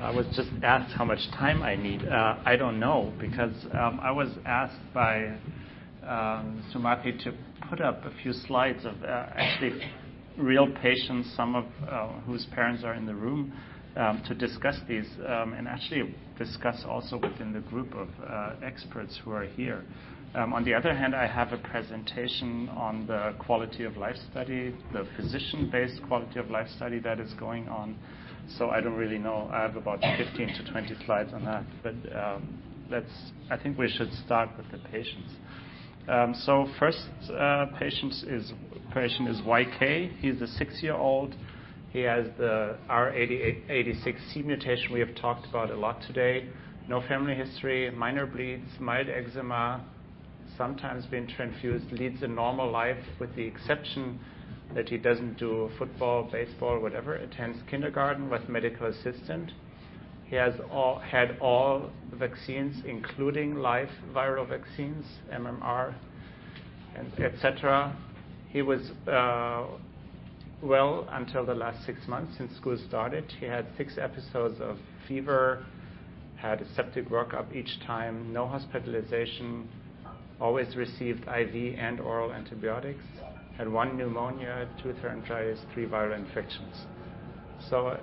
I was just asked how much time I need. I don't know, because I was asked by Sumathi to put up a few slides of actually real patients, some of whose parents are in the room, to discuss these and actually discuss also within the group of experts who are here. On the other hand, I have a presentation on the quality of life study, the physician-based quality of life study that is going on. So I don't really know. I have about 15 to 20 slides on that. But I think we should start with the patients. So first patient is YK. He's a 6-year-old. He has the R86C mutation we have talked about a lot today. No family history, minor bleeds, mild eczema, sometimes been transfused, leads a normal life with the exception that he doesn't do football, baseball, whatever, attends kindergarten with medical assistant. He has had all vaccines, including live viral vaccines, MMR, and etc. He was well until the last 6 months since school started. He had 6 episodes of fever, had a septic workup each time, no hospitalization, always received IV and oral antibiotics, had 1 pneumonia, 2 laryngitis, 3 viral infections. So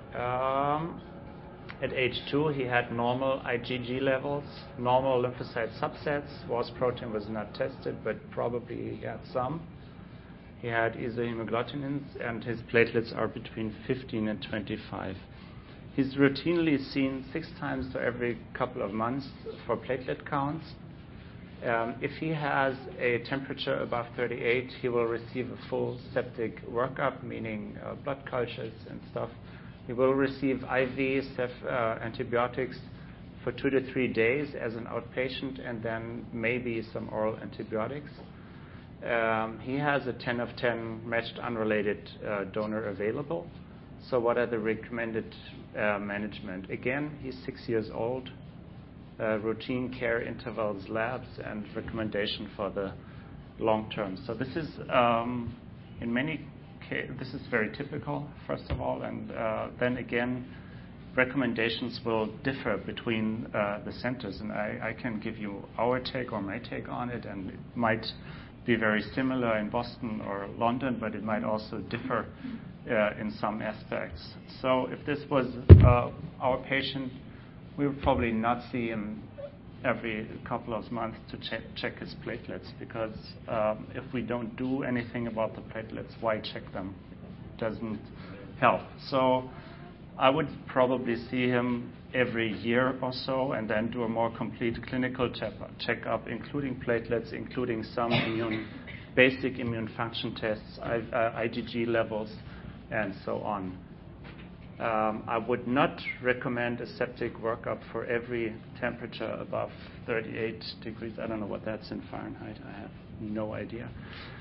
at age 2, he had normal IgG levels, normal lymphocyte subsets. Wars protein was not tested, but probably he had some. He had isohemagglutinin, and his platelets are between 15 and 25. He's routinely seen 6 times to every couple of months for platelet counts. If he has a temperature above 38, he will receive a full septic workup, meaning blood cultures and stuff. He will receive IV antibiotics for 2 to 3 days as an outpatient, and then maybe some oral antibiotics. He has a 10 of 10 matched unrelated donor available. So what are the recommended management? Again, he's 6 years old. Routine care intervals, labs, and recommendation for the long term. So this is, in many cases, this is very typical, first of all, and then again, recommendations will differ between the centers, and I can give you our take or my take on it, and it might be very similar in Boston or London, but it might also differ in some aspects. So if this was our patient, we would probably not see him every couple of months to check his platelets, because if we don't do anything about the platelets, why check them? It doesn't help. So I would probably see him every year or so, and then do a more complete clinical checkup, including platelets, including some basic immune function tests, IgG levels, and so on. I would not recommend a septic workup for every temperature above 38 degrees. I don't know what that's in Fahrenheit. I have no idea.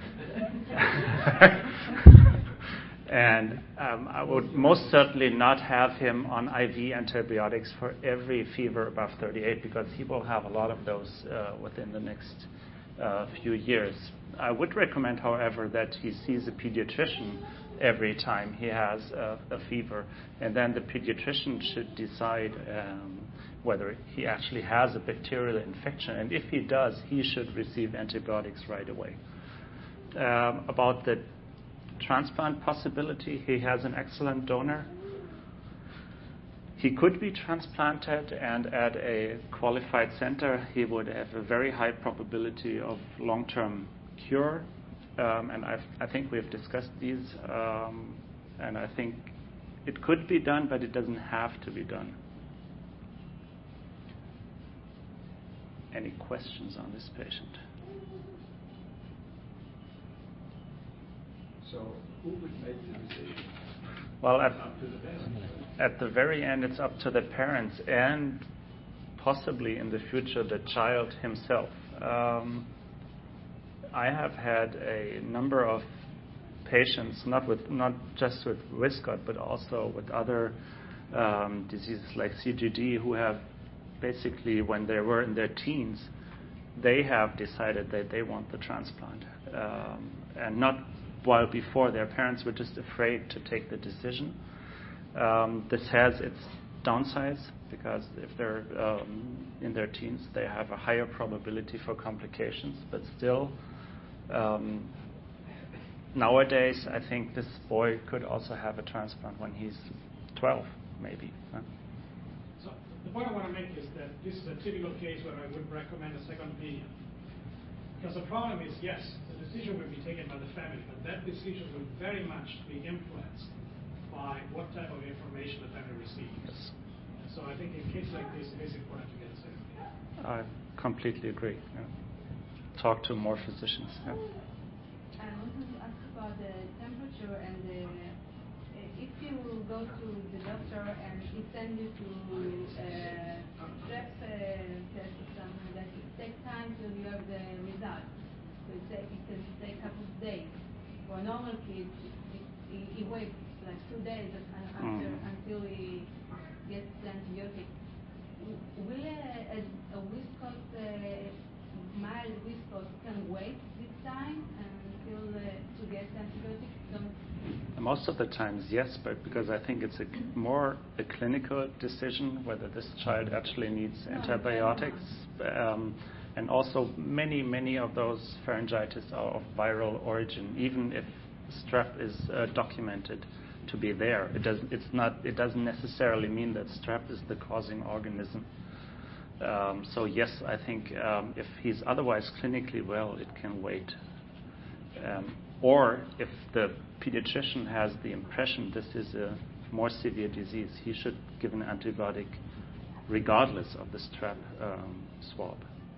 And I would most certainly not have him on IV antibiotics for every fever above 38, because he will have a lot of those within the next few years. I would recommend, however, that he sees a pediatrician every time he has a fever, and then the pediatrician should decide whether he actually has a bacterial infection, and if he does, he should receive antibiotics right away. About the transplant possibility, he has an excellent donor. He could be transplanted, and at a qualified center, he would have a very high probability of long-term cure. And I think we've discussed these, and I think it could be done, but it doesn't have to be done. Any questions on this patient? So who would make the decision? Well, Up to the parents. At the very end, it's up to the parents and possibly in the future the child himself. I have had a number of patients, not just with Wiskott, but also with other diseases like CGD, who have basically, when they were in their teens, they have decided that they want the transplant, and not while before. Their parents were just afraid to take the decision. This has its downsides, because if they're in their teens, they have a higher probability for complications. But still, nowadays, I think this boy could also have a transplant when he's 12, maybe. So the point I want to make is that this is a typical case where I would recommend a second opinion. Because the problem is, yes, the decision will be taken by the family, but that decision will very much be influenced by what type of information the family receives. Yes. So I think in cases like this, it is important to get a second opinion. I completely agree. Yeah. Talk to more physicians. Yeah. I wanted to ask about the temperature and if you go to the doctor and he sends you to strep test or something, that it takes time till you have the result. So it can take a couple of days. For a normal kid, he waits like 2 days until he gets the antibiotic. Will a Wiskott, mild Wiskott can wait this time until to get antibiotics? Most of the times, yes, but because I think it's more a clinical decision whether this child actually needs antibiotics. And also many of those pharyngitis are of viral origin, even if strep is documented to be there. It doesn't necessarily mean that strep is the causing organism. So yes, I think if he's otherwise clinically well, it can wait. Or if the pediatrician has the impression this is a more severe disease, he should give an antibiotic regardless of the strep swab.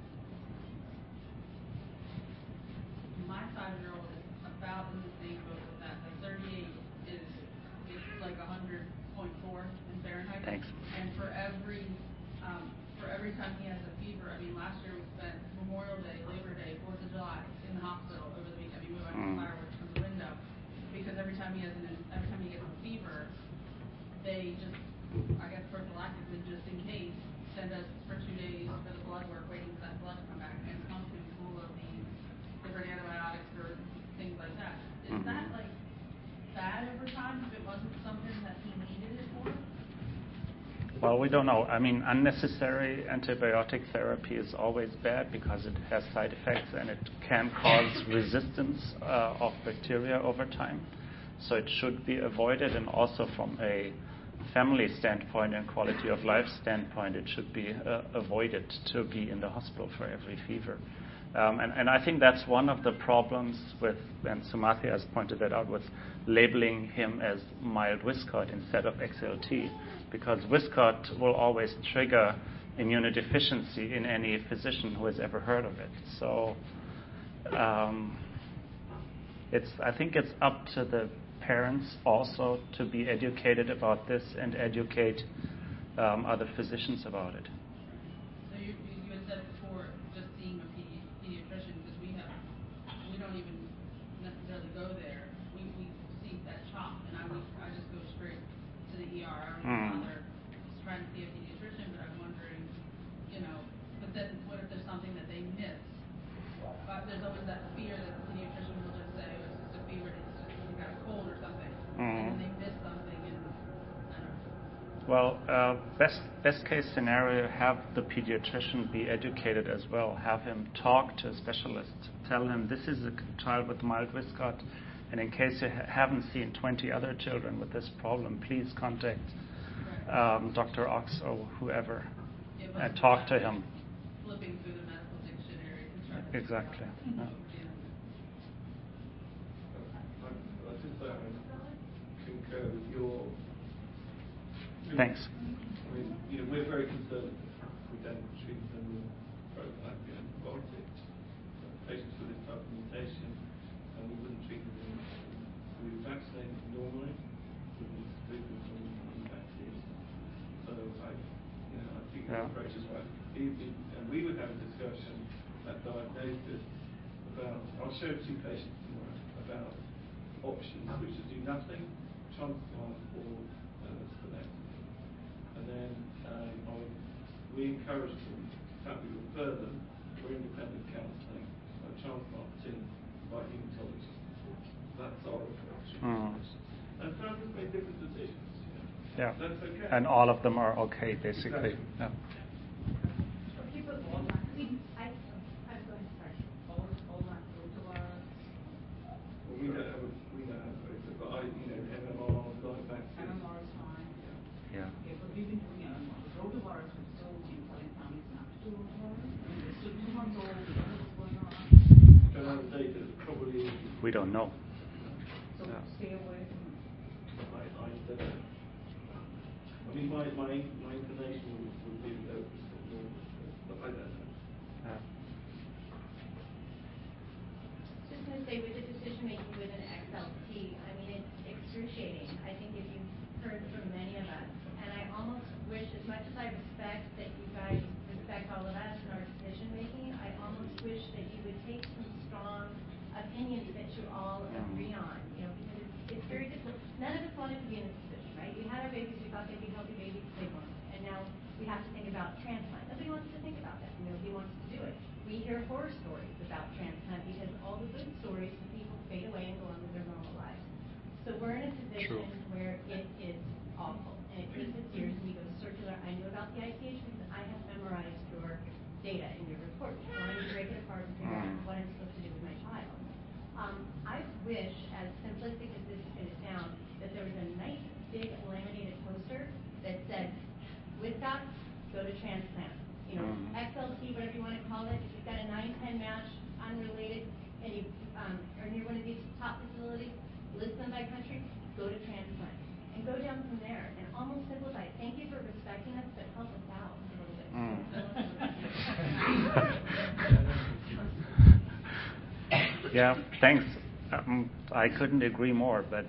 My 5-year-old is about in the same boat with that. The 38 is like 100.4 in Fahrenheit. Thanks. And for every time he has a fever, I mean, last year we spent Memorial Day, Labor Day, 4th of July in the hospital over the weekend. We went to fireworks from the window because every time he gets a fever, they just, I guess prophylactically, just in case, send us for 2 days for the blood work, waiting for that blood to come back, and it's constantly full of these different antibiotics or things like that. Is that like bad over time if it wasn't something that he needed it for? Well, we don't know. I mean, unnecessary antibiotic therapy is always bad because it has side effects and it can cause resistance of bacteria over time. So it should be avoided, and also from a family standpoint and quality of life standpoint, it should be avoided to be in the hospital for every fever. And I think that's one of the problems with, and Sumathi has pointed that out, with labeling him as mild Wiskott instead of XLT, because Wiskott will always trigger immunodeficiency in any physician who has ever heard of it. So I think it's up to the parents also to be educated about this and educate other physicians about it. So you had said before, just seeing a pediatrician, because we don't even necessarily go there. We see that CHOP, and I just go straight to the ER. I don't bother trying to see a pediatrician, but I'm wondering, but then what if there's something that they miss? There's always that fear that the pediatrician will just say, oh, it's just a fever, it's just you got a cold or something, and then they miss something, and I don't know. Well, best case scenario, have the pediatrician be educated as well. Have him talk to a specialist. Tell him this is a child with mild Wiskott, and in case you haven't seen 20 other children with this problem, please contact Dr. Ox or whoever and talk to him. Flipping through the medical dictionary and trying to Exactly. Yeah. I just concur with your. Thanks. I mean, we're very concerned if we don't treat them with prophylactic antibiotics. Patients with this type of mutation, and we wouldn't treat them. We would vaccinate them normally. We would treat them from vaccines. So I think the approach is right. And we would have a discussion at diagnosis about. I'll show 2 patients tomorrow about options which are do nothing, transplant, or splenectomy. And then we encourage them, in fact we refer them for independent counselling, a transplant team by hematologists. That's our approach. And families make different decisions. Yeah. That's okay. And all of them are okay, basically. Exactly. Yeah. Well, we don't have it, but MMR, like vaccines. MMR is fine. Yeah. Okay, but we've been doing MMR. Rotavirus, we're still telling families not to do rotavirus. It's still 2 months old, we don't know what's going on. Don't have the data, probably. We don't know. So Yeah. stay away from it. I mean, my inclination would be to go for normal, but I don't know. Yeah. Just going to say, with the decision making with an XLT, I mean, it's excruciating. I think if you've heard from many of us, and I almost wish, as much as I respect that you guys respect all of us and our decision making, I almost wish that you would take some strong opinions that you all agree on. You know, because it's very difficult. None of us wanted to be in this position, right? We had our babies, we thought they'd be healthy babies, they weren't. And now we have to think about transplant. Nobody wants to think about that. Nobody wants to do it. We hear horror stories about transplant because all the good stories, the people fade away and go on with their normal lives. So we're in a position where it is awful. And it takes us years and we go circular. I knew about the ICH because I have memorized your data in your report. I wanted to break it apart and figure out what I'm supposed to do with my child. I wish, as simplistic as this is sound, that there was a nice big laminated poster that said, with dots, go to transplant. You know, XLT, whatever you want to call it. If you've got a 9-10 match, unrelated, and you are near one of these top facilities, list them by country, go to transplant. And go down from there and almost simplify it. Thank you for respecting us, but help us out a little bit. Yeah, thanks. I couldn't agree more, but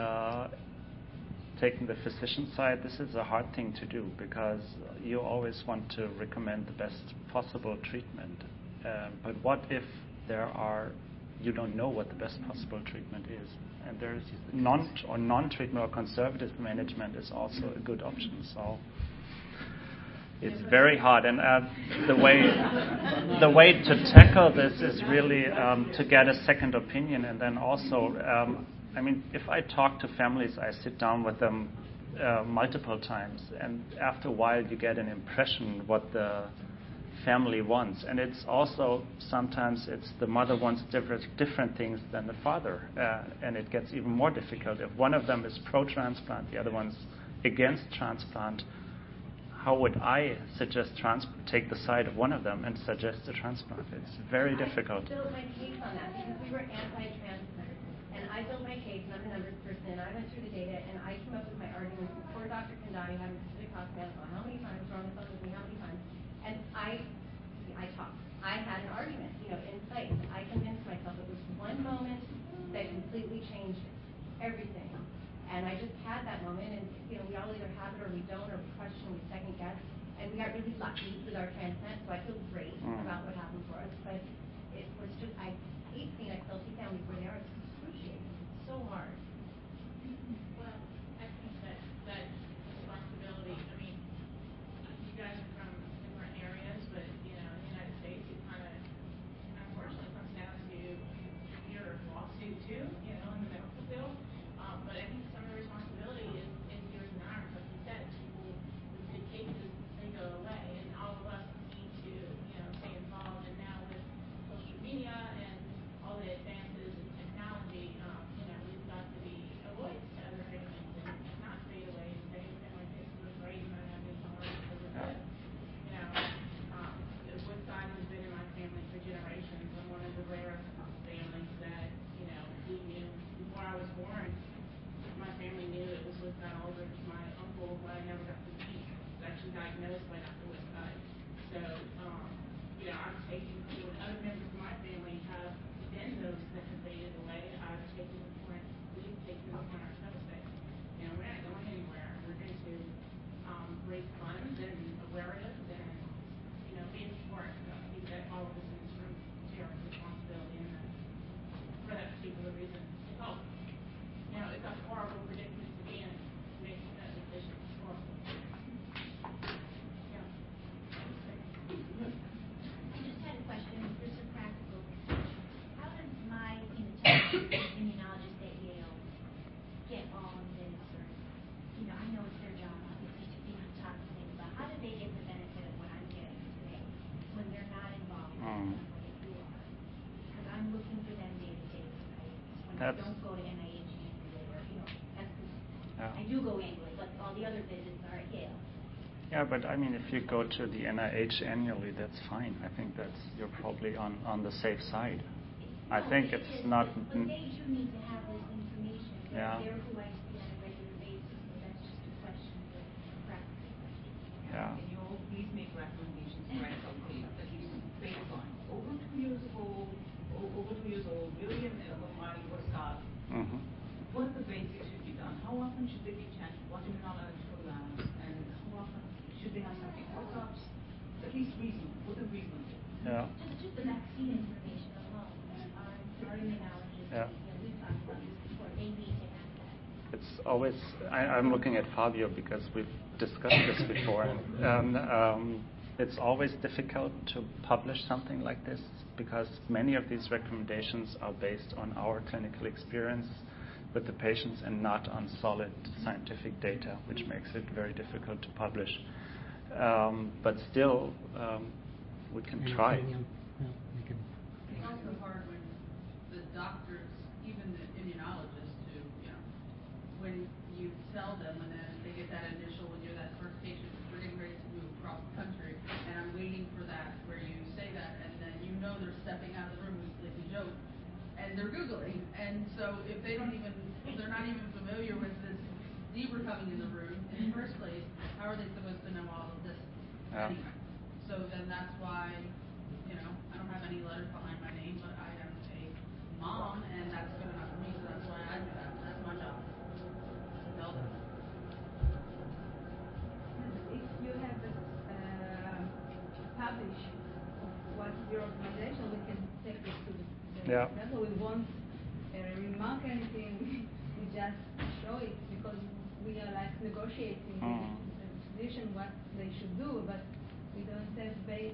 taking the physician side, this is a hard thing to do because you always want to recommend the best possible treatment. But what if you don't know what the best possible treatment is? And there's non-treatment or conservative management is also a good option. So it's very hard, and the way to tackle this is really to get a second opinion, and then also, I mean, if I talk to families, I sit down with them multiple times, and after a while, you get an impression what the family wants, and it's also sometimes it's the mother wants different things than the father, and it gets even more difficult. If one of them is pro-transplant, the other one's against transplant. How would I suggest take the side of one of them and suggest a transplant? It's very difficult. I built my case on that because we were anti-transplant. And I built my case, and I'm a numbers person, and I went through the data, and I came up with my arguments before Dr. Kandani having Pacific Hospital, how many times, wrong with with me, how many times. And I talked. I had an argument, in place. I convinced myself it was one moment that completely changed everything. And I just had that moment, and we all either have it or we don't, or we question, we second guess. And we got really lucky with our transplant, so I feel great about what happened for us. But it was just, I hate seeing XLT families where they are. It's excruciating. It's so hard. Well, I think that responsibility, I mean, you guys are from different areas, but, in the United States, it kind of, unfortunately, comes down to your lawsuit, too, in the medical field. But I think some of the responsibility is yours and ours. Like you said, the cases, they go away, and all of us need to, stay involved. And now with social media and all the advances in technology, we've got the That's- don't go to NIH annually, or, that's, Yeah. I do go annually, but all the other visits are at Yale. Yeah, but I mean, if you go to the NIH annually, that's fine. I think you're probably on the safe side. I No, think it it's is, not. But they do need to have this information. Yeah. They're who I see on a regular basis, so that's just a question, a practical question. Yeah. Can you all please make recommendations for SLP that you baseline? Over 2 years old, William and Lomani were Scott. Mm-hmm. What the basics should be done? How often should they be checked? What immunological labs? And how often should they have something workups? At least reasonable, within reasonable. Yeah. Just the vaccine information alone. Our immunologists, Yeah. We've talked about this before, they need to have that. It's always. I'm looking at Fabio because we've discussed this before. It's always difficult to publish something like this because many of these recommendations are based on our clinical experience with the patients and not on solid scientific data, which makes it very difficult to publish. But still, we can try. It's also hard when the doctors, even the immunologists, who, when you tell them and then they get that initial, when you're that first patient, we're getting ready to move across the country, and I'm waiting for that, where you say that, and then they're stepping out of the room, like a joke, and they're Googling, and so if they're not even familiar with this zebra coming in the room in the first place, how are they supposed to know all of this anyway? So then that's why, I don't have any letters behind my name, but I am a mom, and that's good enough for me, so that's why I do that. That's my job. To tell them. If you have published what is your recommendation, we can take this to the Yeah. level. We won't remark anything. We just show it because we are like negotiating with the physician what they should do, but we don't have basic.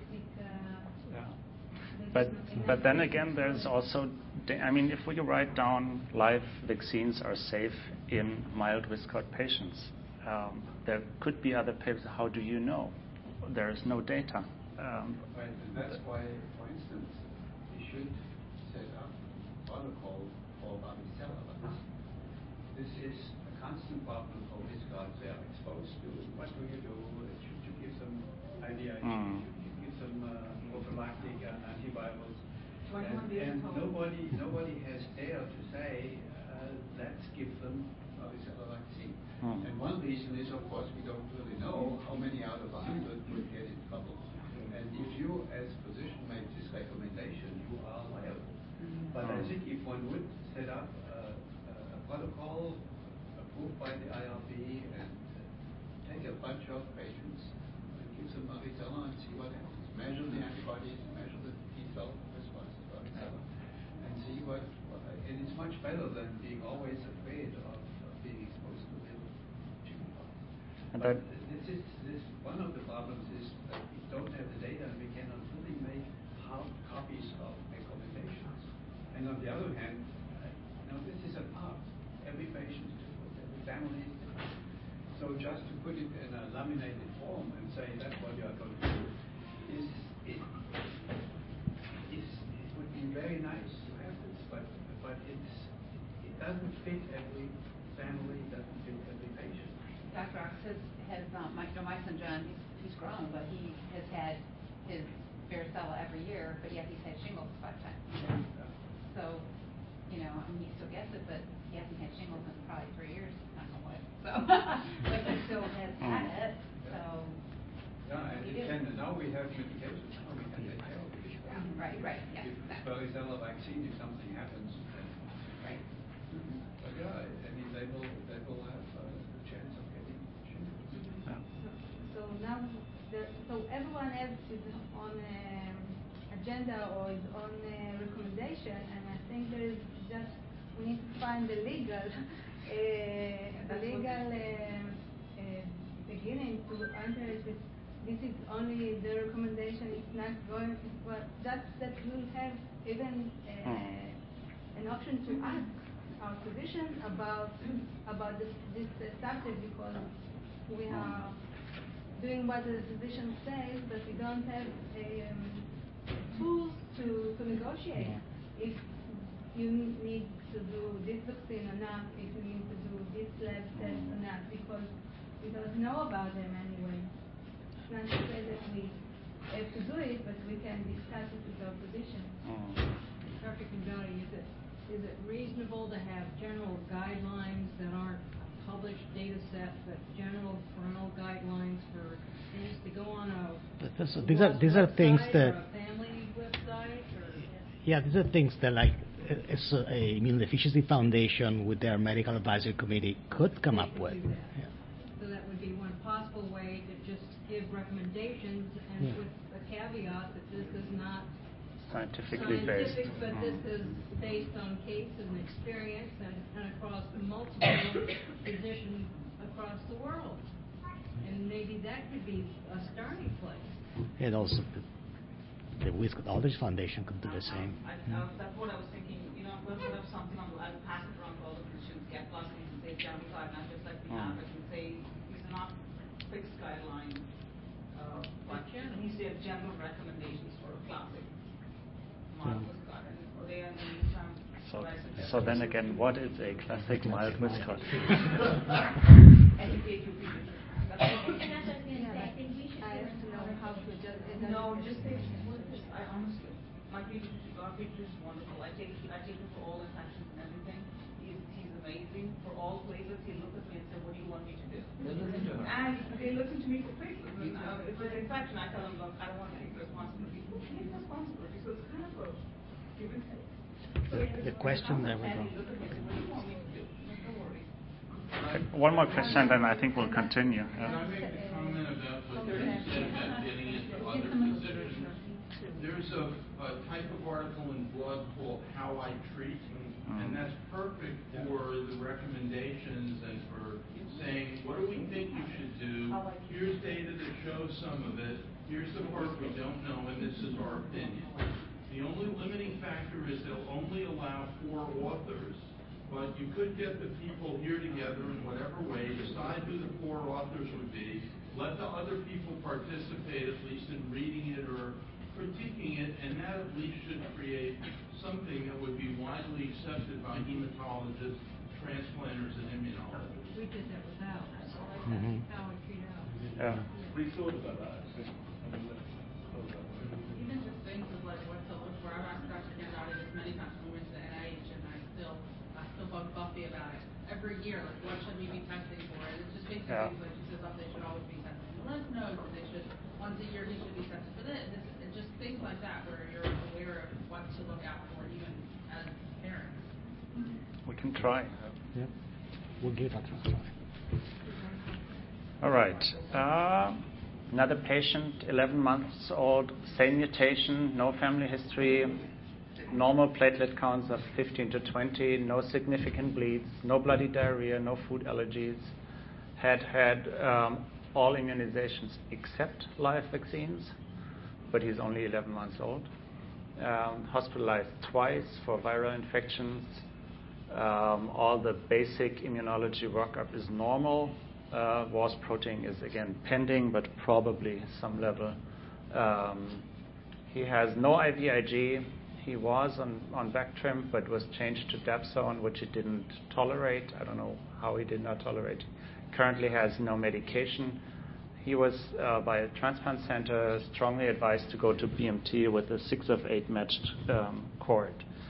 But then again, there's also, if we write down live vaccines are safe in mild viscod patients, there could be other papers. How do you know? There is no data. Right, and that's why, for instance, we should set up a protocol for varicella. This is a constant problem for viscods they are exposed to. What do? Should you give them IVIG? Should you give them prophylactic antivirals? And nobody has dared to say, let's give them varicella vaccine. And one reason is, of course, we don't really know how many out of 100 would get in trouble. And if you, as a physician, make this recommendation, you are liable. But I think if one would set up a protocol approved by the IRB and take a bunch of patients and give them varicella and see what happens. Measure the antibodies, measure the T-cell response to varicella, and see what. And it's much better than being always afraid of being exposed to real chickenpox. But this one of the problems is that we don't have the data and we cannot really make hard copies of recommendations. And on the other hand, this is an art. Every patient is different, every family is different. So just to put it in a laminated form and say that's what you are going to do, it would be very nice to have this, but it doesn't fit every family, it doesn't fit every patient. Dr. Ox has my son John, he's grown, but he has had his varicella every year, but yet he's had shingles 5 times. So, he still gets it, but he hasn't had shingles in probably 3 years, I don't know what. So, but he still has had it, so. Yeah, and now we have medications, now we can take care of it. Right, yes. If varicella vaccine, if something happens, then. Right. But yeah, they will have a chance of getting shingles. So now, everyone else is on agenda or is on recommendation, and I think there is just we need to find the legal beginning to enter this. This is only the recommendation. It's not going. Well, that will have even an option to ask our physician about this subject because we are doing what the physician says, but we don't have tools to negotiate. If you need to do this vaccine or not, if we need to do this lab test or not, because we don't know about them anyway. It's not to say that we have to do it, but we can discuss it with our physician. Dr. Kanjani, is it reasonable to have general guidelines that aren't a published data set, but general parental guidelines for things to go on These are things that, or a family website? Or, yeah, these are things that like it's a Immunodeficiency Foundation with their medical advisory committee could come up with. Yeah. So that would be one possible way to just give recommendations, and with a caveat that this is not Scientifically based. but this is based on case and experience and across multiple physicians across the world. And maybe that could be a starting place. And also, the Whiskey Aldrich Foundation could do the same. That's what I was thinking. We'll put up something on. I'll pass it around to all the physicians, get blessings, and say 75, not just like we have it, and say these are not fixed guidelines, but he said general recommendations for a classic mild Muscat, and they are in the meantime. So then again, what is a classic mild Muscat? Educate your people. And that's what I was going to say. I think we should I have to know how to adjust it. No, just say, I honestly, my pediatrician is wonderful. I take him for all infections and everything. He's amazing. For all flavors, he'll look at me and say, what do you want me to do? And they listen to me for flavors. If it's an infection, I tell them, look, I don't want to take responsibility. Who takes responsibility? So it's kind of a give and take. The question that was on. Look at me and say, what do you want me to do? Don't worry. One more question, then I think we'll continue. Can I make a comment about what you said about getting into other positions? There's a type of article in Blood called How I Treat, and that's perfect for the recommendations and for saying, what do we think you should do? Here's data that shows some of it. Here's the part we don't know, and this is our opinion. The only limiting factor is they'll only allow 4 authors. But you could get the people here together in whatever way, decide who the 4 authors would be, let the other people participate at least in reading it or critiquing it, and that at least should create something that would be widely accepted by hematologists, transplanters, and immunologists. We did that with Al. How we treat Al. Yeah. We thought about that. Even just things of like what to look for. I've asked Dr. Gandhi this many times when we went to the NIH, and I still bug Buffy about it. Every year, like, what should we be testing for? And it's just basically things like she says, they should always be testing for lymph nodes, and they should, once a year, he should be tested for this. It's just things like that where you're aware of what to look out for, even as parents. We can try. Yeah. We'll give that a try. All right. Another patient, 11 months old, same mutation, no family history, normal platelet counts of 15 to 20, no significant bleeds, no bloody diarrhea, no food allergies, had all immunizations except live vaccines, but he's only 11 months old. Hospitalized twice for viral infections. All the basic immunology workup is normal. WAS protein is again pending, but probably some level. He has no IVIG. He was on Bactrim, but was changed to Dapsone, which he didn't tolerate. I don't know how he did not tolerate. Currently has no medication. He was, by a transplant center, strongly advised to go to BMT with a 6 of 8 matched cord.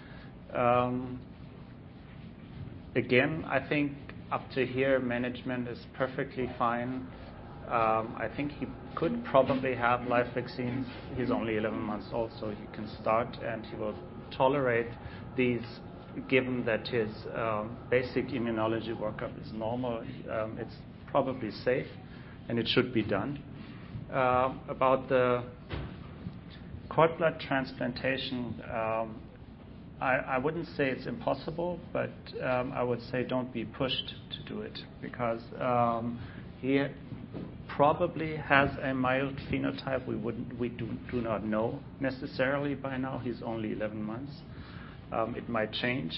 Again, I think up to here, management is perfectly fine. I think he could probably have live vaccines. He's only 11 months old, so he can start, and he will tolerate these, given that his basic immunology workup is normal. It's probably safe, and it should be done. About the cord blood transplantation, I wouldn't say it's impossible, but I would say don't be pushed to do it, because he probably has a mild phenotype. We do not know necessarily by now. He's only 11 months. It might change.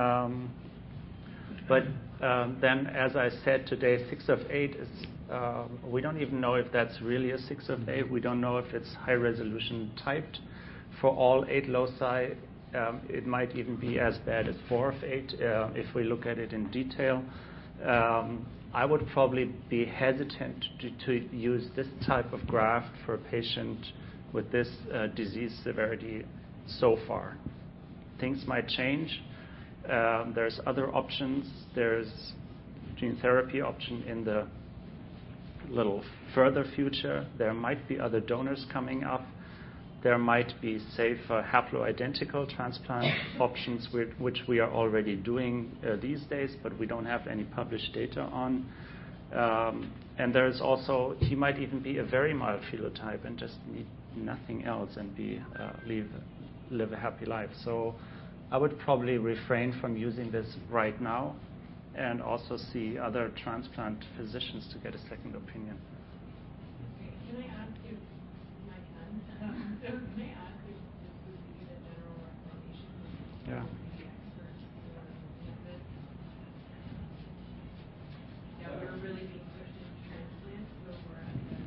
But then, as I said today, 6 of 8 is, we don't even know if that's really a 6 of 8. We don't know if it's high resolution typed for all 8 loci. It might even be as bad as 4 of 8 if we look at it in detail. I would probably be hesitant to use this type of graft for a patient with this disease severity so far. Things might change. There's other options. There's gene therapy option in the little further future. There might be other donors coming up. There might be safer haploidentical transplant options, which we are already doing these days, but we don't have any published data on. And there's also, he might even be a very mild phenotype and just need nothing else and live a happy life. So I would probably refrain from using this right now and also see other transplant physicians to get a second opinion. Can I ask you, Mike, may I ask if this would be the general recommendation? Yeah. The experts for this? Yeah, we're really being pushed into transplants, so we're at the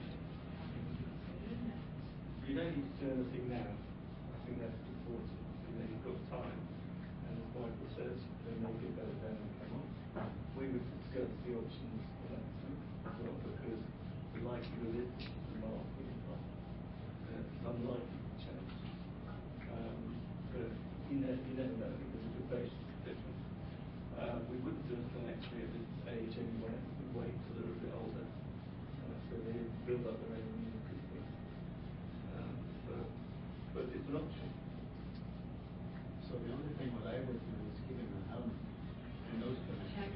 You don't need to do anything now. I think that's important. You know, you've got time, and as Michael says, there may be a better day than come on. We would discuss the options for that as well, because the likelihood is remarkably high. It's unlikely to change. But you never know, because the patients are different. We wouldn't do anything actually at this age anyway. We'd wait till they're a bit older, so they build up their own immunity quickly. But it's an option. So the only thing what I would do is give him a helmet and nose connection.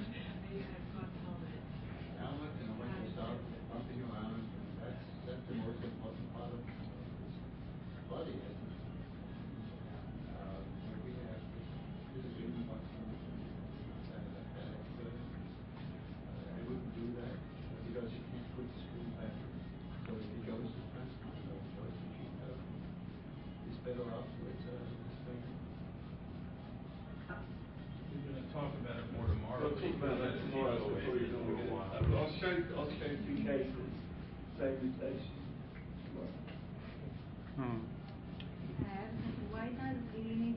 Helmet, and when you start pumping around, and that's the most important part of his body, isn't it? Where we have this is really much I wouldn't do that because you can't put the screw back. So if he goes to transplant or goes to gene therapy, he's better off with thing. We're going to talk about it more tomorrow. We'll talk about that tomorrow. I'll show 2 cases, same mutation. Why does he need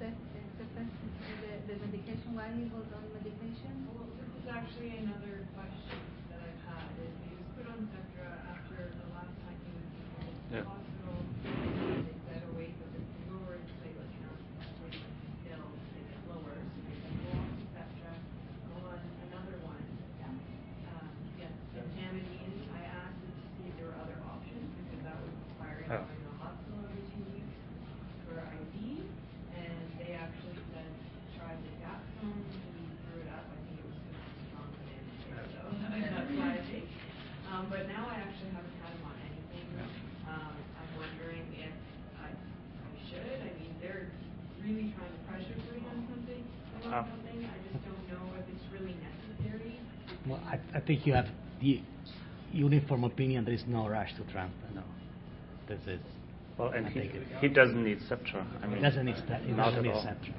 the medication? Why he was on medication? Well, this is actually another question that I've had. Is he was put on Ceptra after the last time he was in the hospital. They said, oh wait, but if you lower his platelet count, it'll make it lower. So they can go off Ceptra, go on another one. Yes, Antamidine. I asked them to see if there were other options because that would require him going to the hospital every 2 weeks for IV. And they actually said try the Dapsone. He threw it up. I think it was too strong for him. So that's why I think. But now I actually haven't had him on anything. I'm wondering if I should. I mean, they're really trying to pressure put him on something. I just don't know if it's really necessary. Well, I think you have the uniform opinion. There is no rush to transplant. No, this is. Well, and he doesn't need Ceptra. I mean, He doesn't need Ceptra.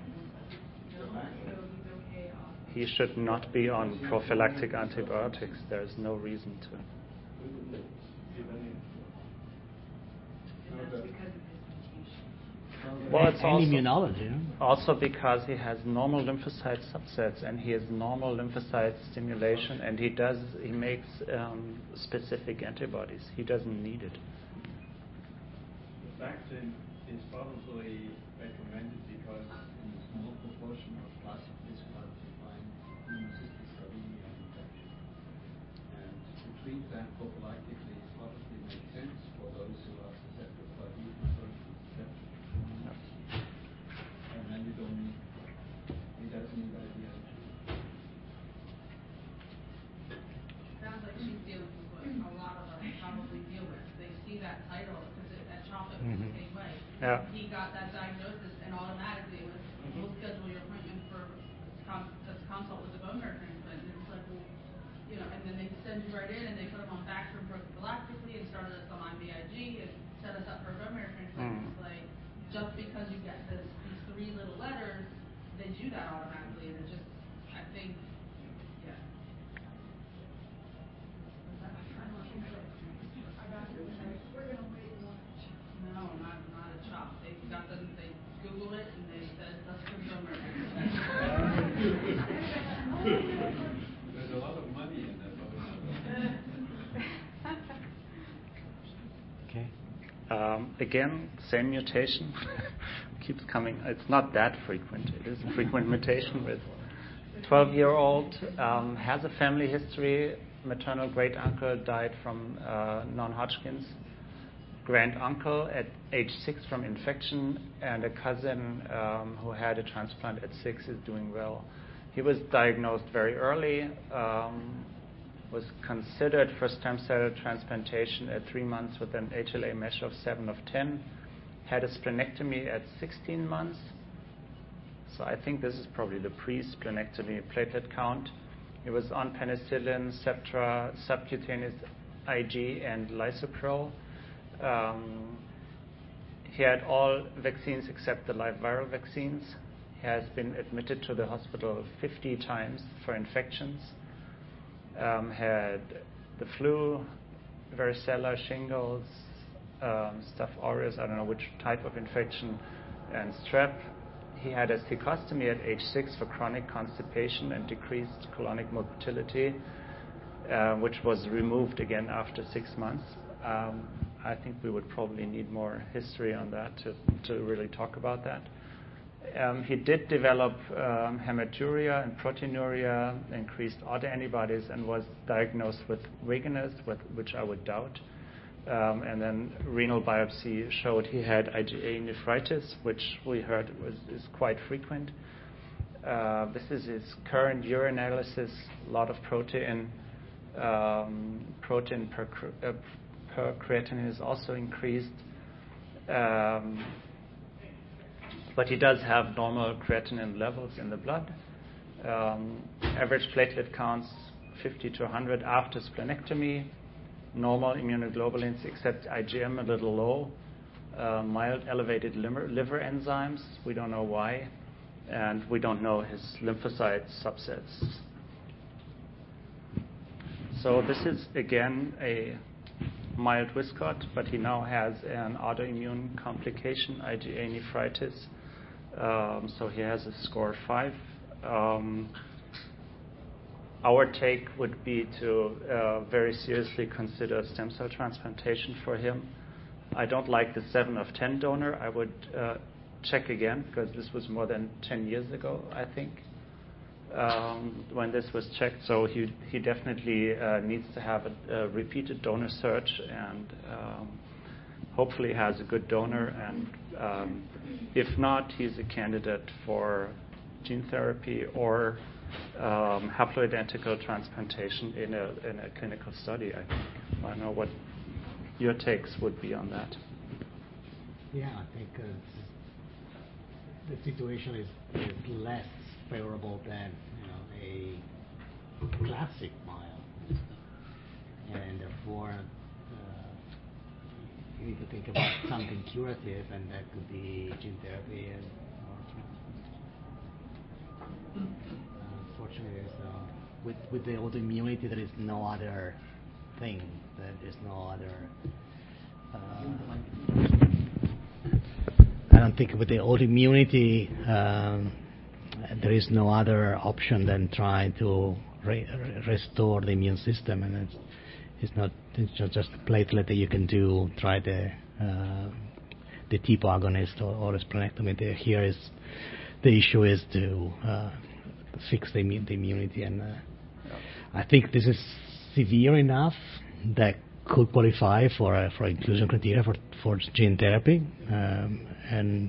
He should not be on prophylactic antibiotics. There is no reason to. Well, it's and immunology. Also because he has normal lymphocyte subsets and he has normal lymphocyte stimulation, and he makes specific antibodies. He doesn't need it. The vaccine is probably recommended because in a small proportion of classic discards you find pneumocystis carinii infection. And to treat that prophylactically probably makes sense for those who are susceptible or even susceptible. And then you don't need, he doesn't need IVIG. Sounds like she's dealing with what a lot of us probably deal with. They see that title, because at Chopping was the same way. Yeah. He got that diagnosis, and automatically it was, we'll schedule your appointment for consult with the bone marrow transplant. And it's like, well, you know, and then they send you right in, and they put him on Bactrim prophylactically, and started us on IVIG, and set us up for a bone marrow transplant. It's like, just because you get these 3 little letters, they do that automatically, and it just, I think, yeah. No, not a CHOP. They got them. They Googled Again, same mutation. Keeps coming. It's not that frequent. It is a frequent mutation with 12-year-old, has a family history. Maternal great uncle died from non-Hodgkin's. Grand uncle at age 6 from infection, and a cousin who had a transplant at 6 is doing well. He was diagnosed very early, was considered for stem cell transplantation at 3 months with an HLA measure of 7/10, had a splenectomy at 16 months. So I think this is probably the pre-splenectomy platelet count. He was on penicillin, Septra, subcutaneous IG, and Lysopro. He had all vaccines except the live viral vaccines. He has been admitted to the hospital 50 times for infections. Had the flu, varicella, shingles, Staph aureus, I don't know which type of infection, and strep. He had a cecostomy at age 6 for chronic constipation and decreased colonic motility, which was removed again after 6 months. I think we would probably need more history on that to really talk about that. He did develop hematuria and proteinuria, increased autoantibodies, and was diagnosed with Wegener's, which I would doubt. And then renal biopsy showed he had IgA nephritis, which we heard is quite frequent. This is his current urine analysis. A lot of protein. Protein per creatinine is also increased. But he does have normal creatinine levels in the blood. Average platelet counts 50 to 100 after splenectomy. Normal immunoglobulins except IgM a little low. Mild elevated liver enzymes. We don't know why. And we don't know his lymphocyte subsets. So this is, again, a mild Wiskott, but he now has an autoimmune complication, IgA nephritis. So he has a score of 5. Our take would be to very seriously consider stem cell transplantation for him. I don't like the 7/10 donor. I would check again, because this was more than 10 years ago, I think, when this was checked. So he definitely needs to have a repeated donor search, and hopefully has a good donor. And if not, he's a candidate for gene therapy or haploidentical transplantation in a clinical study, I think. I don't know what your takes would be on that. Yeah, I think the situation is less favorable than a classic mild, and therefore you need to think about something curative, and that could be gene therapy and unfortunately, with the autoimmunity, there is no other thing. There is no other. I don't think with the autoimmunity, there is no other option than trying to restore the immune system, and it's not just a platelet that you can do. Try the TPO agonist or a splenectomy. Here is the issue is to fix the immunity, and I think this is severe enough that could qualify for inclusion criteria for gene therapy, and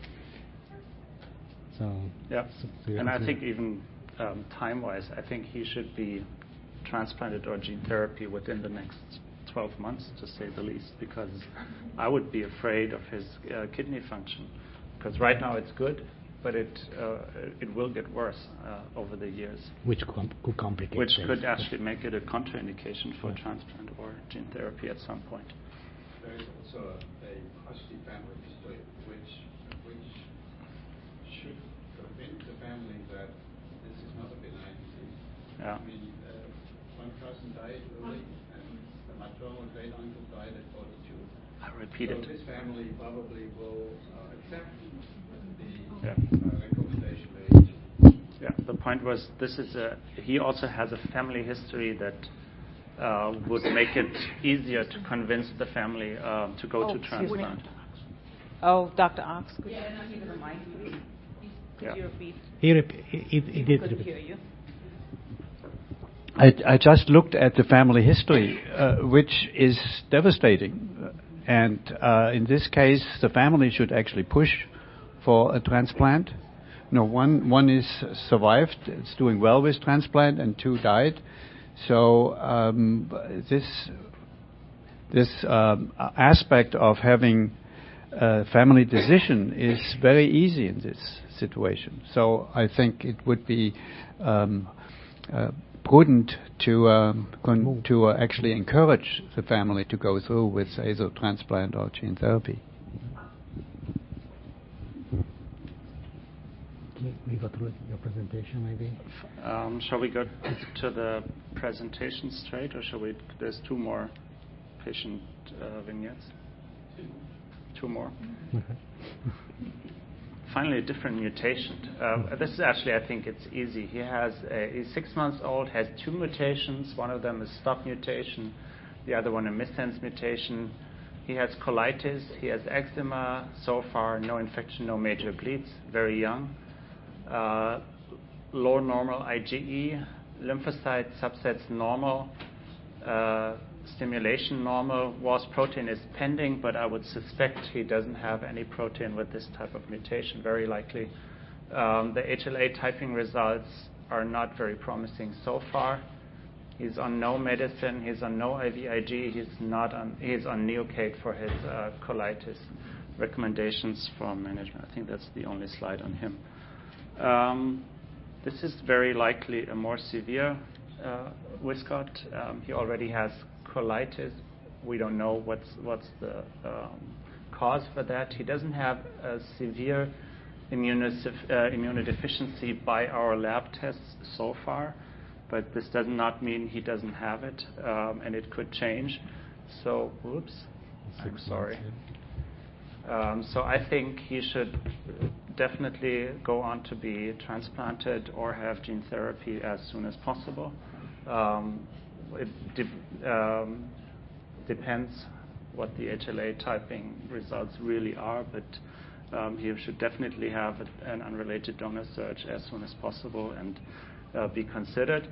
so yeah. And I think even time-wise, I think he should be transplanted or gene therapy within the next 12 months, to say the least, because I would be afraid of his kidney function, because right now it's good, but it will get worse over the years. Which could complicate Which things. could actually make it a contraindication for transplant or gene therapy at some point. There is also a positive family history which should convince the family that this is not a benign disease. Yeah. I mean, one cousin died early, and the maternal great uncle died at 42. I repeat it. So this family probably will accept the Yeah. recommendation age. Yeah, the point was, he also has a family history that would make it easier to convince the family to go to transplant. Oh, Dr. Ox. Yeah, no, he doesn't mind. Could you repeat? He did. Couldn't hear you. I just looked at the family history, which is devastating. And in this case, the family should actually push for a transplant. No, one is survived, it's doing well with transplant, and 2 died. So this aspect of having a family decision is very easy in this situation. So I think it would be prudent to actually encourage the family to go through with either transplant or gene therapy. We go through your presentation, maybe. Shall we go to the presentation straight, or shall we? There's 2 more patient vignettes. 2 more. Finally, a different mutation. This is actually, I think it's easy. He's 6 months old, has 2 mutations. One of them is stop mutation, the other one a missense mutation. He has colitis, he has eczema. So far, no infection, no major bleeds, very young. Low normal IgE, lymphocyte subsets normal, stimulation normal. WAS protein is pending, but I would suspect he doesn't have any protein with this type of mutation, very likely. The HLA typing results are not very promising so far. He's on no medicine, he's on no IVIG, he's on Neocate for his colitis. Recommendations for management. I think that's the only slide on him. This is very likely a more severe Wiskott. He already has colitis. We don't know what's the cause for that. He doesn't have a severe immunodeficiency by our lab tests so far, but this does not mean he doesn't have it, and it could change. So, I'm sorry. So I think he should definitely go on to be transplanted or have gene therapy as soon as possible. It depends what the HLA typing results really are, but he should definitely have an unrelated donor search as soon as possible and be considered.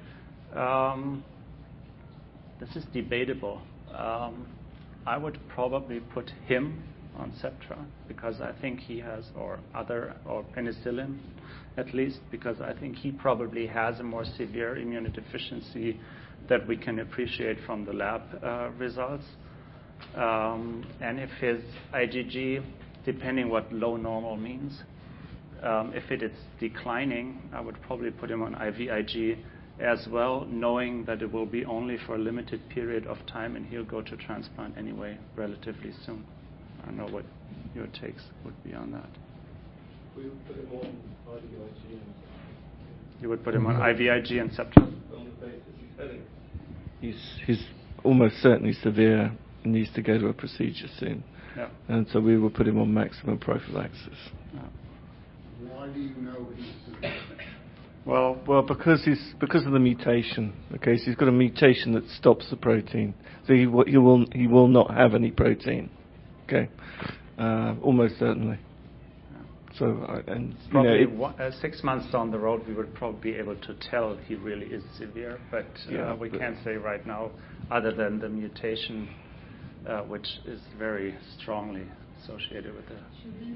This is debatable. I would probably put him on Septra because I think he has, or penicillin at least, because I think he probably has a more severe immunodeficiency that we can appreciate from the lab results. And if his IgG, depending what low normal means, if it is declining, I would probably put him on IVIG as well, knowing that it will be only for a limited period of time and he'll go to transplant anyway relatively soon. I don't know what your takes would be on that. We would put him on IVIG and You would put him on IVIG and Septra? on the basis he's heading. He's almost certainly severe and needs to go to a procedure soon. Yeah. And so we will put him on maximum prophylaxis. Yeah. Why do you know he's severe? Well, because of the mutation. Okay, so he's got a mutation that stops the protein, so he will not have any protein. Okay, almost certainly. So, probably 6 months down the road, we would probably be able to tell he really is severe, but we can't say right now, other than the mutation, which is very strongly associated with it.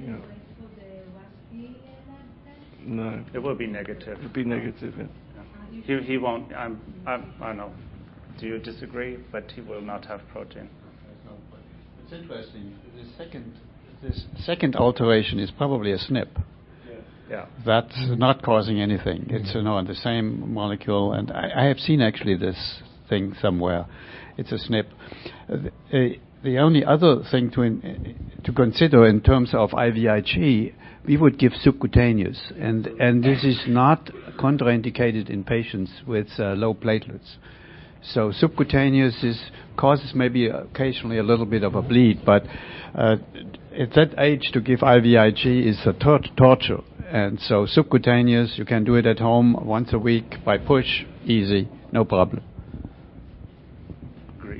No, it will be negative. It'll be negative. Yeah. He won't. I don't know. Do you disagree? But he will not have protein. It's interesting. The second alteration is probably a SNP. Yeah. That's not causing anything. It's the same molecule, and I have seen actually this thing somewhere. It's a SNP. The only other thing to consider in terms of IVIG, we would give subcutaneous, and this is not contraindicated in patients with low platelets. So subcutaneous causes maybe occasionally a little bit of a bleed, but at that age to give IVIG is a torture. And so subcutaneous, you can do it at home once a week by push, easy, no problem. agree.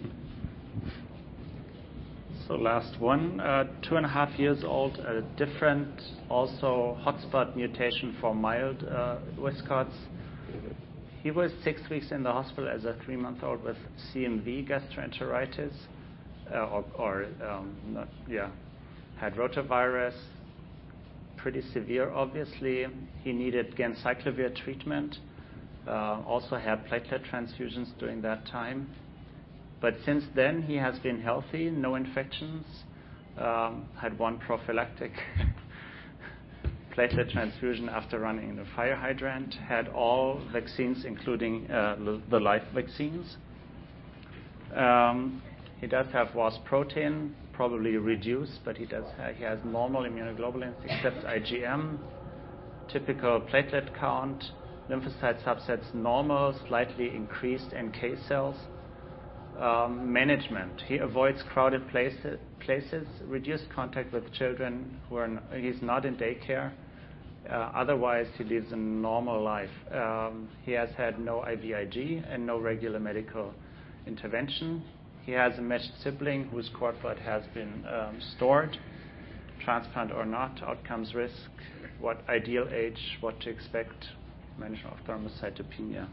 So last one, 2.5 years old, a different, also hotspot mutation for mild Wiskots. He was 6 weeks in the hospital as a 3-month-old with CMV gastroenteritis, had rotavirus, pretty severe, obviously. He needed ganciclovir treatment, also had platelet transfusions during that time. But since then, he has been healthy, no infections, had one prophylactic platelet transfusion after running in a fire hydrant, had all vaccines, including the live vaccines. He does have WAS protein, probably reduced, but he has normal immunoglobulins except IgM, typical platelet count, lymphocyte subsets normal, slightly increased NK cells. Management. He avoids crowded places, reduced contact with children he's not in daycare. Otherwise, he lives a normal life. He has had no IVIG and no regular medical intervention. He has a matched sibling whose cord blood has been stored, transplant or not, outcomes risk, what ideal age, what to expect, management of thrombocytopenia.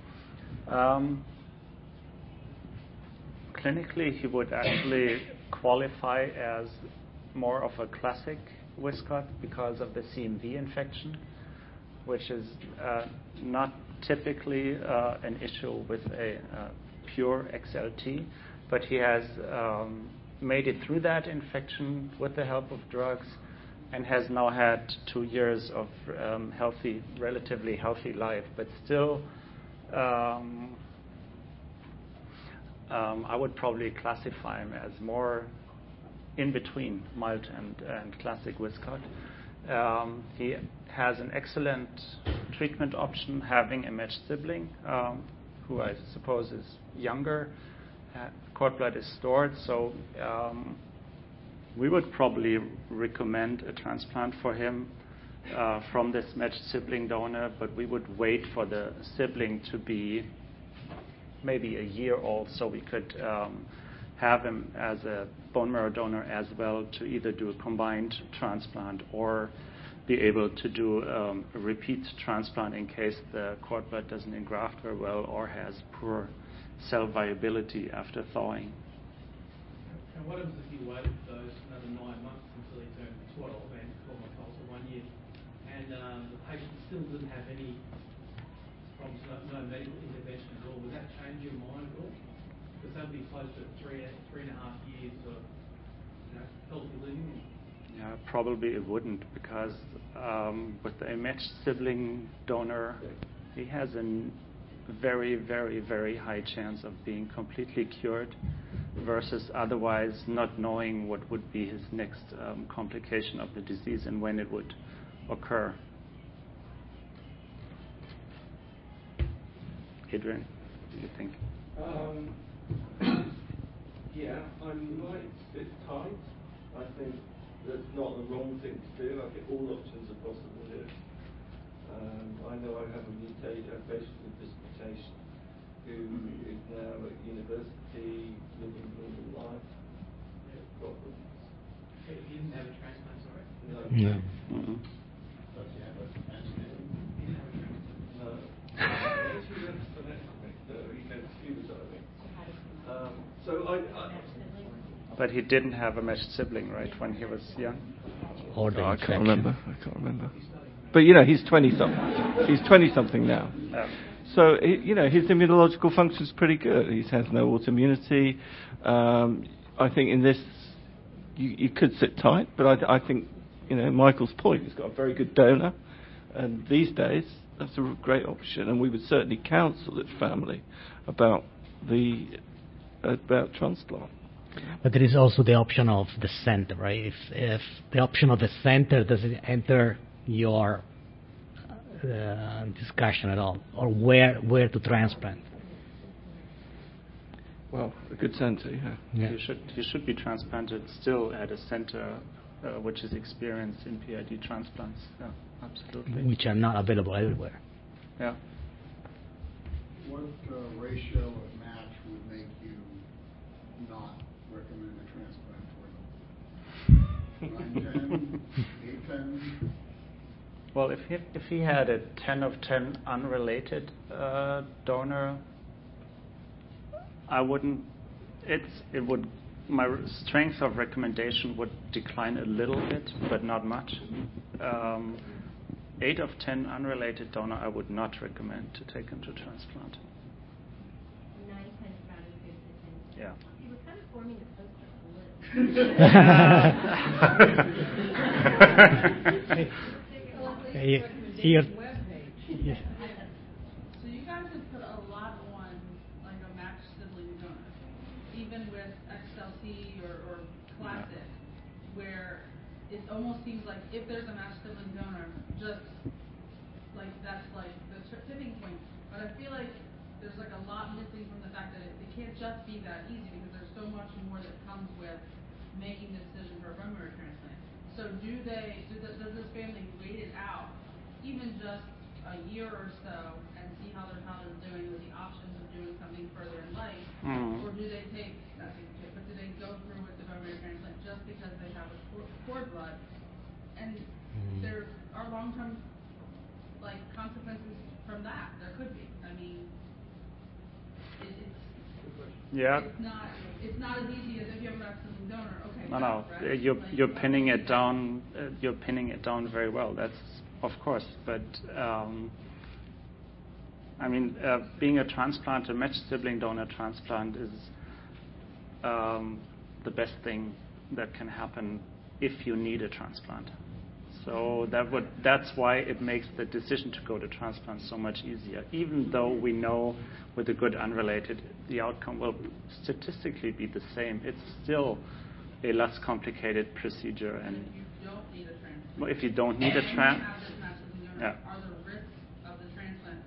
Clinically, he would actually qualify as more of a classic Wiskott because of the CMV infection, which is not typically an issue with a pure XLT, but he has made it through that infection with the help of drugs and has now had 2 years of relatively healthy life, but still I would probably classify him as more in between mild and classic Wiskott. He has an excellent treatment option, having a matched sibling, who I suppose is younger. Cord blood is stored, so we would probably recommend a transplant for him from this matched sibling donor, but we would wait for the sibling to be maybe a year old, so we could have him as a bone marrow donor as well to either do a combined transplant or be able to do a repeat transplant in case the cord blood doesn't engraft very well or has poor cell viability after thawing. And what happens if you wait those another 9 months until he turns 12 and for 1 year, and the patient still doesn't have any problems, no medical intervention at all? Would that change your mind at all? Because that would be close to 3.5 years of healthy living. Yeah, probably it wouldn't, because with a matched sibling donor, he has a very, very, very high chance of being completely cured versus otherwise not knowing what would be his next complication of the disease and when it would occur. Adrian, what do you think? Yeah, I might sit tight. I think that's not the wrong thing to do. I think all options are possible here. I know I have a patient with this mutation who is now at university, living normal life, problems. He didn't have a transplant, sorry? No. No. Mm-hmm. Does he have a transplant? He didn't have a transplant. No. He had scuba diving. But he didn't have a matched sibling, right, when he was young? Or the I can't infection. remember. But he's 20-something. He's 20-something now. So his immunological function is pretty good. He has no autoimmunity. I think in this you could sit tight, but I think Michael's point. He's got a very good donor, and these days that's a great option. And we would certainly counsel the family about transplant. But there is also the option of the center, right? If the option of the center doesn't enter your discussion at all, or where to transplant. Well, a good center, yeah. He should be transplanted still at a center which is experienced in PID transplants. Yeah, absolutely. Which are not available everywhere. Yeah. What ratio of match would make you 9/10, 8/10. Well, if he had a 10 of 10 unrelated donor, I wouldn't. It would. My strength of recommendation would decline a little bit, but not much. 8 of 10 unrelated donor, I would not recommend to take him to transplant. 9/10 rounded to 10. Yeah. You were kind of forming the poster Yeah. So you guys have put a lot on like a matched sibling donor, even with XLT or Classic, where it almost seems like if there's a matched sibling donor, just like that's like the tipping point. But I feel like there's like a lot missing from the fact that it can't just be that easy because there's so much more that comes with making the decision for a bone marrow transplant. So does this family wait it out, even just a year or so, and see how they're doing with the options of doing something further in life, or do they take not taking it, but do they go through with the bone marrow transplant just because they have a cord blood, and there are long-term like consequences from that? There could be. I mean, it's not as easy as if you have a matched sibling donor. Okay. No. Right? You're pinning it down. You're pinning it down very well. That's of course, but I mean, being a transplant, a matched sibling donor transplant is the best thing that can happen if you need a transplant. So that's why it makes the decision to go to transplant so much easier. Even though we know with a good unrelated, the outcome will statistically be the same. It's still a less complicated procedure. And if you don't need a transplant, well, if you don't need a transplant, are the risks of the transplant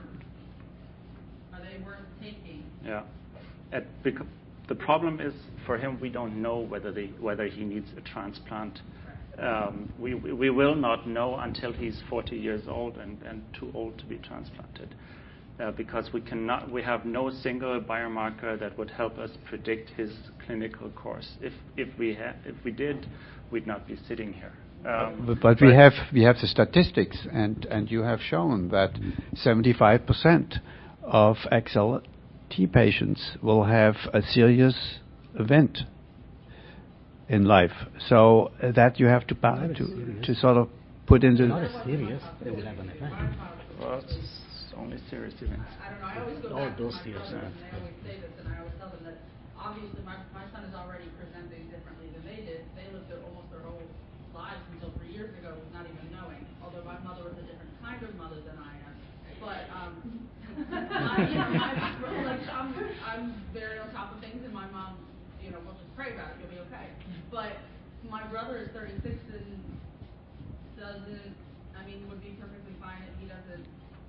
worth taking? Yeah. The problem is for him, we don't know whether he needs a transplant. We will not know until he's 40 years old and too old to be transplanted, because we have no single biomarker that would help us predict his clinical course. If we did, we'd not be sitting here. But we have the statistics, and you have shown that 75% of XLT patients will have a serious event in life. So that you have to sort of put into. Not as serious. They will have an event. Well, it's only serious events. I don't know. I always go back to my brothers, and they always say this, and I always tell them that obviously my son is already presenting differently than they did. They lived almost their whole lives until 3 years ago, not even knowing. Although my mother was a different kind of mother than I am, but I'm very on top of things, and my mom, will just pray about it. You'll be okay. But my brother is 36 and would be perfectly fine if he doesn't.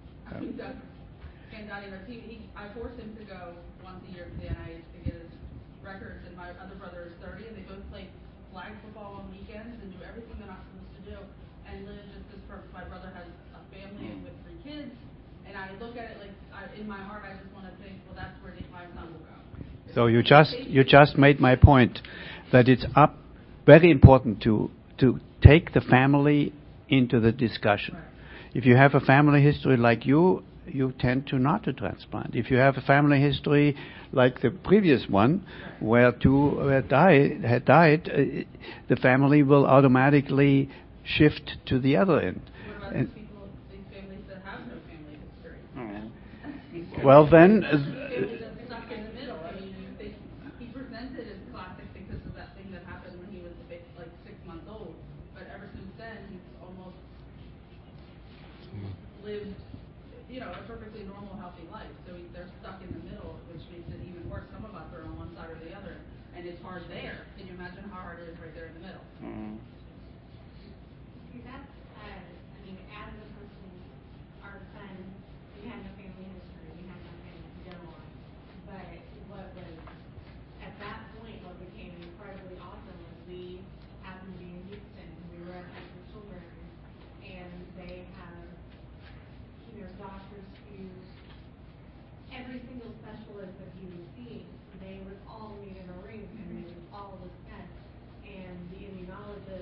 I force him to go once a year to the NIH to get his records, and my other brother is 30, and they both play flag football on weekends and do everything they're not supposed to do, and live just as perfect. My brother has a family with 3 kids, and I look at it like in my heart, I just want to think, well, that's where my son will go. So you just made my point that it's very important to take the family into the discussion. Right. If you have a family history like you tend to not to transplant. If you have a family history like the previous one, where 2 had died, the family will automatically shift to the other end. What about these families that have no family history? Well then. Stuck in the middle. I mean, he presented as classic because of that thing that happened when he was like 6 months old. But ever since then, he's almost lived, a perfectly normal, healthy life. So they're stuck in the middle, which makes it even worse. Some of us are on one side or the other, and it's hard there. Can you imagine how hard it is right there in the middle? That's, as a person, our son, we had no family history, we had no family general. But what was, at that point, what became incredibly awesome was we happened to be in Houston, we were at the children, and they have, doctors who, every single specialist that he was seeing, they would all meet in a room, and they would all discuss, and the immunologist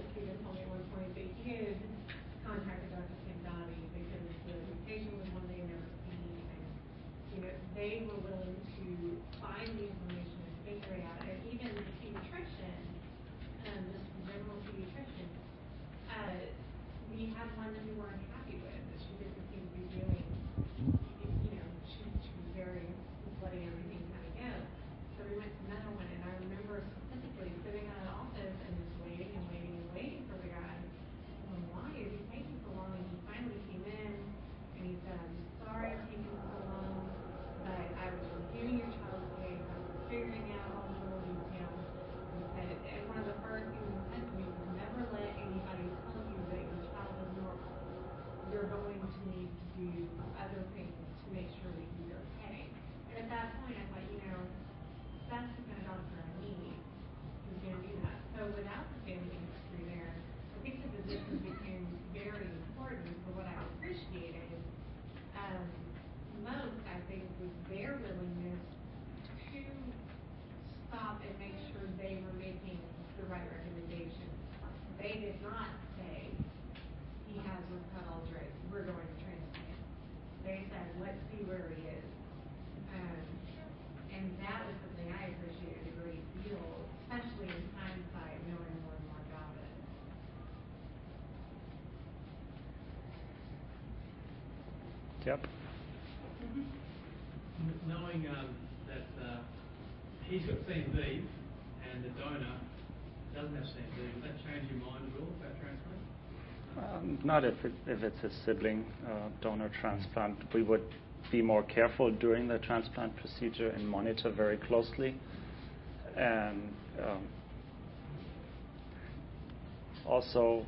Yep. Knowing that he's got CMV and the donor doesn't have CMV, would that change your mind at all about transplant? Not if it's a sibling donor transplant. We would be more careful during the transplant procedure and monitor very closely. And also,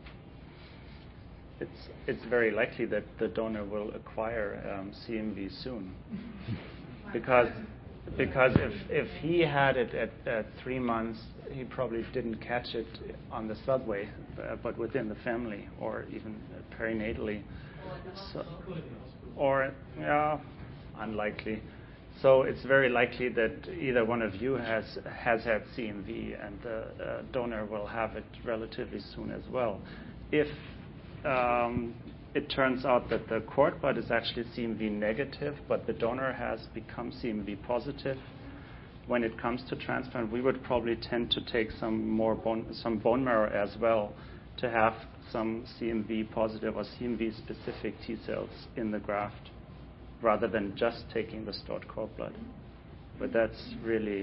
it's very likely that the donor will acquire CMV soon, because if he had it at 3 months, he probably didn't catch it on the subway, but within the family or even perinatally. So, or unlikely. So it's very likely that either one of you has had CMV, and the donor will have it relatively soon as well. If it turns out that the cord blood is actually CMV negative, but the donor has become CMV positive, when it comes to transplant, we would probably tend to take some bone marrow as well to have some CMV positive or CMV specific T cells in the graft, rather than just taking the stored cord blood. But that's really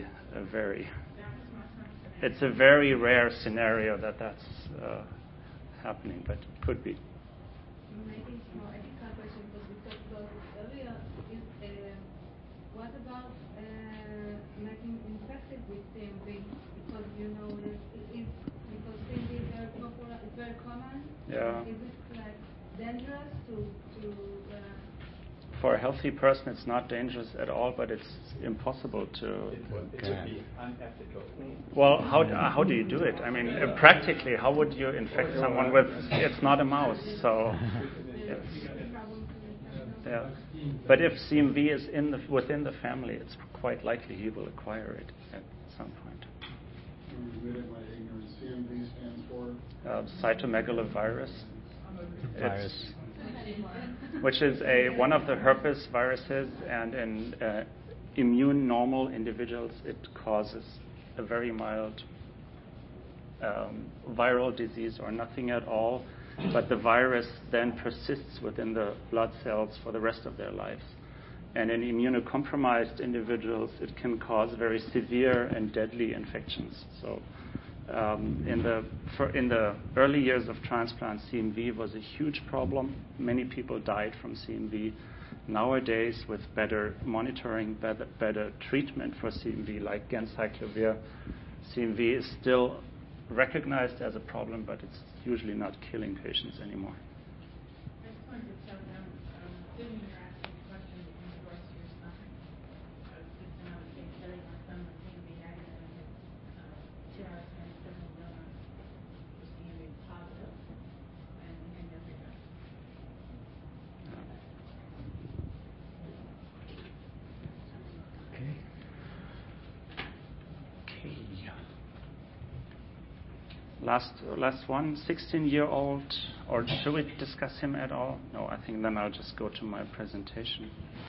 it's a very rare scenario that's happening, but it could be. Maybe it's more ethical question, but we talked about it earlier. What about making infected with CMV? Because because CMV is very popular, it's very common. Yeah. Is it like dangerous to For a healthy person, it's not dangerous at all, but it's impossible to. It would be unethical. Well, how do you do it? I mean, practically, how would you infect someone with? It's not a mouse, so. Yeah. But if CMV is within the family, it's quite likely he will acquire it at some point. Admitted my ignorance. CMV stands for cytomegalovirus. Virus. Which is one of the herpes viruses, and in immune normal individuals, it causes a very mild viral disease or nothing at all, but the virus then persists within the blood cells for the rest of their lives. And in immunocompromised individuals, it can cause very severe and deadly infections. So in the early years of transplant, CMV was a huge problem. Many people died from CMV. Nowadays, with better monitoring, better treatment for CMV, like ganciclovir, CMV is still recognized as a problem, but it's usually not killing patients anymore. I just wanted to tell them, assuming you're asking a question in regards to your son, just another case study, my son was CMV negative and his 2 hours and several donors was CMV positive, and he had no regrets. Okay. Last one, 16-year-old, or should we discuss him at all? No, I think then I'll just go to my presentation.